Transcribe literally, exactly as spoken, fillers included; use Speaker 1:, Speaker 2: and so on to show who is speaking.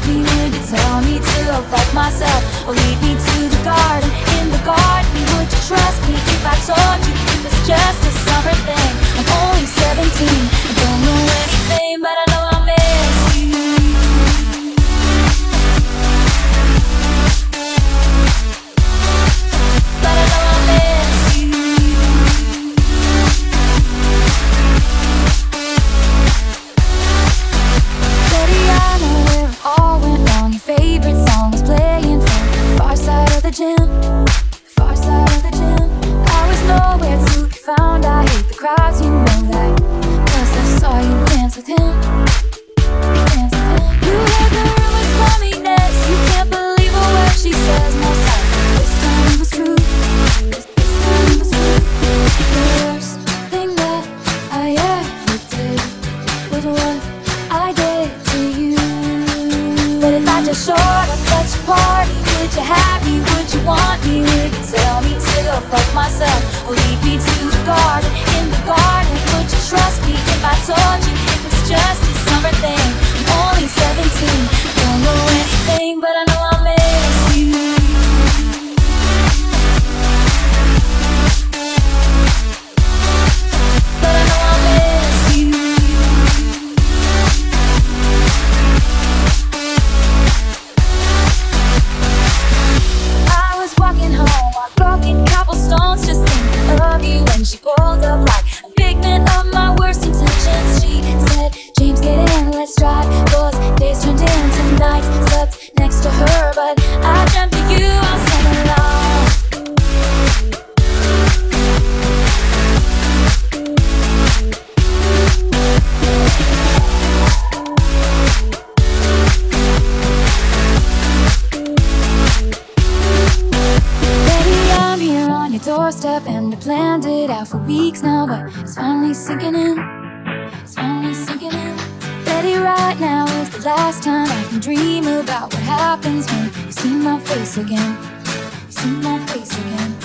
Speaker 1: me? Would you tell me to go fuck myself, or lead me to the garden? In the garden, would you trust me if I told you it was just a summer thing? I'm only seventeen, I don't know anything, but I know I miss you. But I know I miss you. Betty, I know where it all went wrong. Your favorite song was playing from the far side of the gym. Far side of the gym. I was nowhere to be found. I hate the crowds, you know that. Plus I saw you dance with him. Dance with him. You heard the rumors coming next. You can't believe a word she says. Most time, this time it was true. This, this time it was true. The worst thing that I ever did was what I did to you. But if I just showed up at your party, would you have me? Would you want me? Would you tell me to go fuck myself, or lead me to the garden? In the garden, would you trust me if I told you it was just a summer thing? I'm only seventeen, I don't know anything, but I know I miss you. But I know I miss you. I was walking home on broken cobblestones, just thinking of you when she pulled up like a figment of my worst intentions. She said, James, get in, let's drive. Those days turned into nights. Slept next to her, but I dreamt of you all summer long. Baby, I'm here on your doorstep, and I planned it out for weeks now, but it's finally sinking in. It's finally sinking in. Betty, right now is the last time I can dream about what happens when you see my face again. You see my face again.